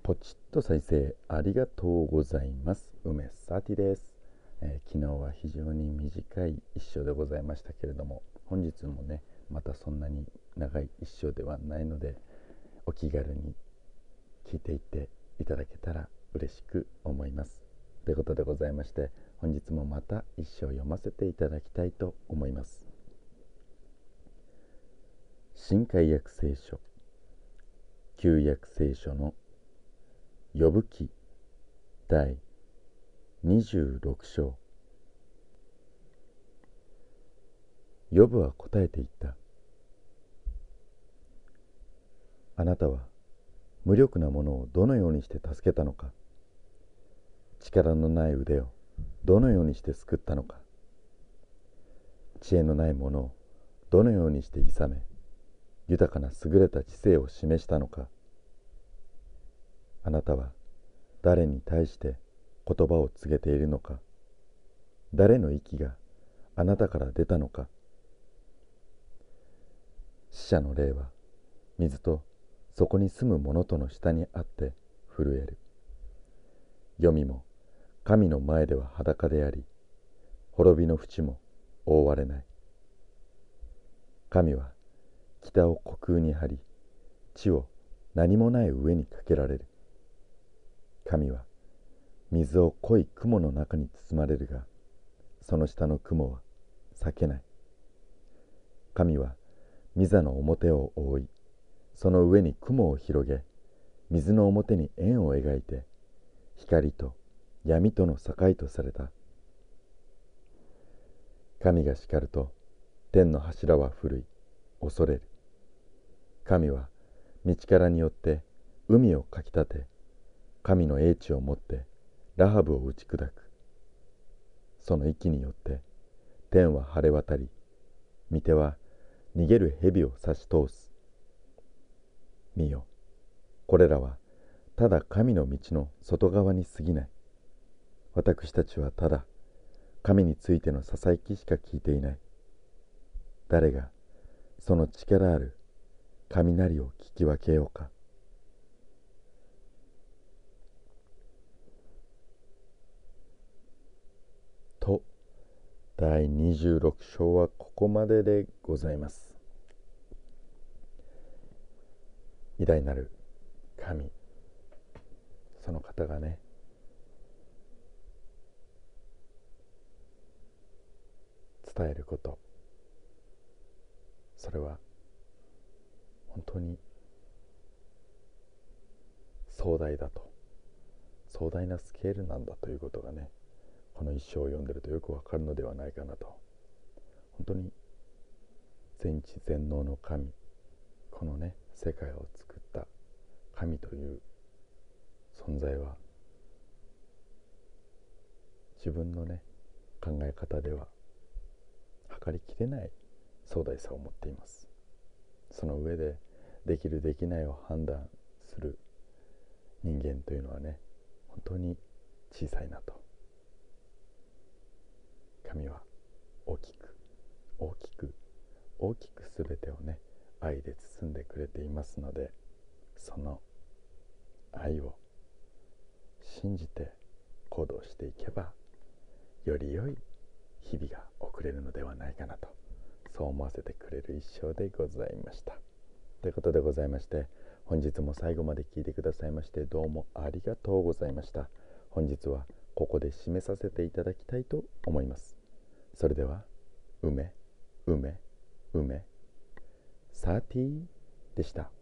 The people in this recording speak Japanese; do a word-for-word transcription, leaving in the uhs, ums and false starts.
ポチッと再生ありがとうございます。梅サティです、えー、昨日は非常に短い一生でございましたけれども、本日もねまたそんなに長い一生ではないので、お気軽に聞いていっていただけたら嬉しく思います。ということでございまして、本日もまた一生読ませていただきたいと思います。新海約聖書旧約聖書の呼ぶ記第にじゅうろく章。ヨブは答えて言った。あなたは無力な者をどのようにして助けたのか。力のない腕をどのようにして救ったのか。知恵のない者をどのようにして諌め、豊かな優れた知性を示したのか。あなたは誰に対して言葉を告げているのか。誰の息があなたから出たのか。死者の霊は水とそこに住む者との下にあって震える。黄泉も神の前では裸であり、滅びの淵も覆われない。神は北を虚空に張り、地を何もない上にかけられる。神は水を濃い雲の中に包まれるが、その下の雲は裂けない。神は御座の表を覆い、その上に雲を広げ、水の表に円を描いて、光と闇との境とされた。神が叱ると天の柱は震い恐れる。神は道からによって海をかきたて、神の英知をもってラハブを打ち砕く。その息によって天は晴れ渡り、御手は逃げる蛇を差し通す。見よ、これらはただ神の道の外側に過ぎない。私たちはただ神についてのささやきしか聞いていない。誰がその力ある雷を聞き分けようか。と、第にじゅうろく章はここまででございます。偉大なる神、その方がね、伝えること、それは本当に壮大だと、壮大なスケールなんだということがね、この一章を読んでるとよくわかるのではないかなと。本当に全知全能の神、このね世界を作った神という存在は、自分のね考え方では測りきれない壮大さを持っています。その上でできるできないを判断する人間というのはね、本当に小さいなと。神は大きく大きく大きくすべてをね愛で包んでくれていますので、その愛を信じて行動していけば、より良い日々が送れるのではないかなと、そう思わせてくれる一生でございました。ということでございまして、本日も最後まで聞いてくださいましてどうもありがとうございました。本日はここで締めさせていただきたいと思います。それでは、梅梅梅サーティーでした。